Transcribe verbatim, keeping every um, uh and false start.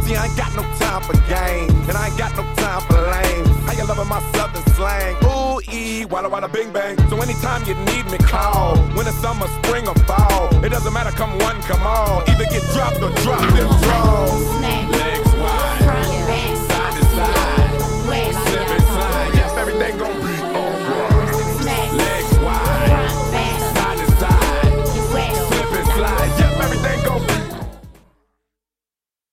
See, I ain't got no time for games, and I ain't got no time for lame. How you loving my southern slang? Ooh, ee, walla walla bing bang. So anytime you need me, call. Winter, summer, spring, or fall, it doesn't matter, come one, come all. Either get dropped or drop them draws.